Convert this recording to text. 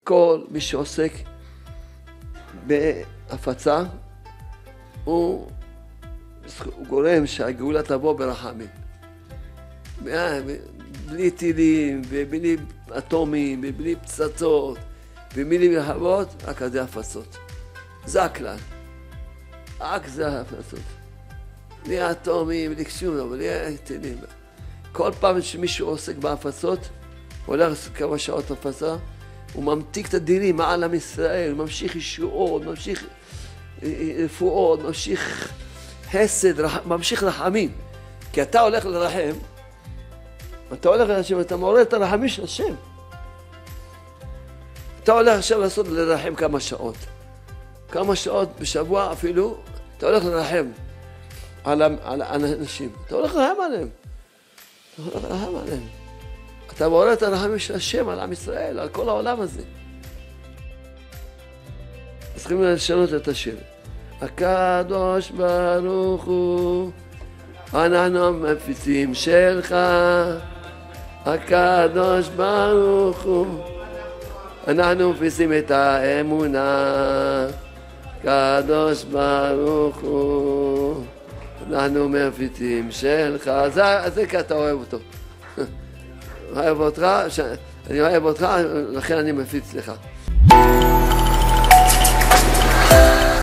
כל מי שעוסק בהפצה הוא גורם שהגאולה תבוא ברחמים. בלי טילים ובלי אטומים ובלי פצצות ובלי מלחמות, רק זה הפצות. זה הכלל. רק זה הפצות. בלי אטומים, בלי שום, בלי טילים. כל פעם שמישהו עוסק בהפצות, הולך כמה שעות הפצה, הוא ממתיק את הדינים מעל עם ישראל, הוא ממשיך ישועות, ממשיך רפואות, ממשיך חסד, ממשיך רחמים. כי אתה הולך לרחם, אתה הולך להשם, אתה מעורר את הרחמים של השם. אתה הולך עכשיו לעשות לרחם כמה שעות בשבוע אפילו, אתה הולך לרחם על האנשים, אתה הולך לרחם עליהם. אתה מעורר את הרחמים של השם על עם ישראל, על כל העולם הזה. צריכים לשנות את השיר. הקדוש ברוך הוא, אנחנו מפיצים שלך. הקדוש ברוך הוא, אנחנו מפיצים את האמונה. הקדוש ברוך הוא, אנחנו מפיצים שלך. זה כי אתה אוהב אותו. אני אוהב אותך, לכן אני מפיץ לך.